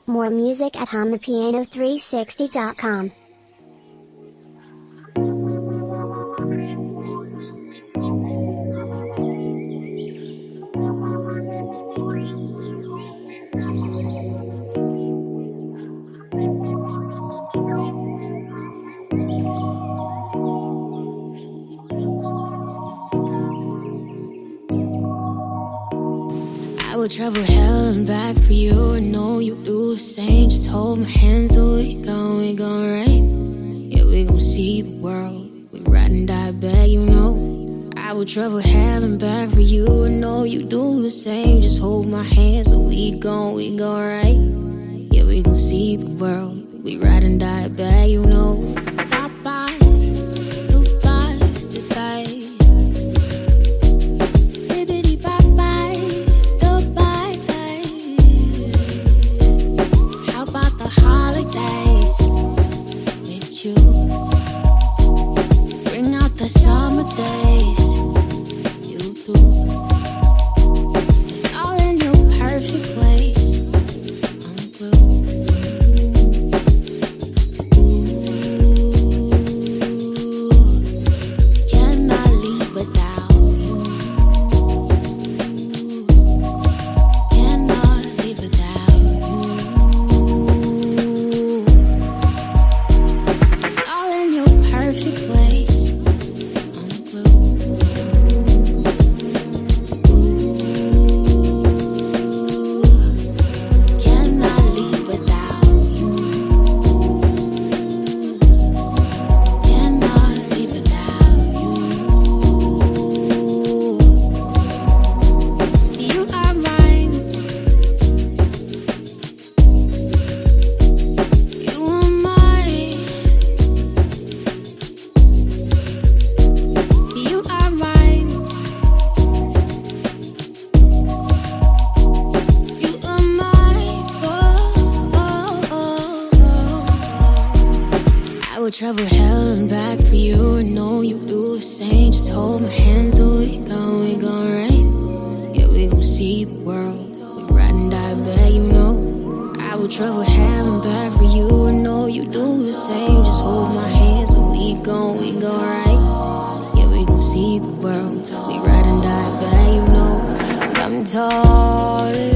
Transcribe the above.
More music at HumThePiano360.com. I would travel hell and back for you. I know you do the same. Just hold my hands so we gon' right. Yeah, we gon' see the world. We ride and die back, you know. I would travel hell and back for you. I know you do the same. Just hold my hands so we gon' right. Yeah, we gon' see the world. We ride and die back, you know. Bye-bye, goodbye, goodbye. You bring out the summer days. You do. It's all in your perfect ways. I'm blue. Ooh, cannot leave without you. Cannot leave without you. Perfect ways. I'm blue. Ooh, cannot leave without you. Cannot leave without you. You are mine. You are mine. You are mine. You are mine. I would travel hell and back for you. I know you do the same. Just hold my hands so we gon' right. Yeah, we gon' see the world. We ride and die back, you know. I would travel hell and back for you. I know you do the same. Just hold my hands so we gon' right. See the world, we ride and die back, you know. I'm tall.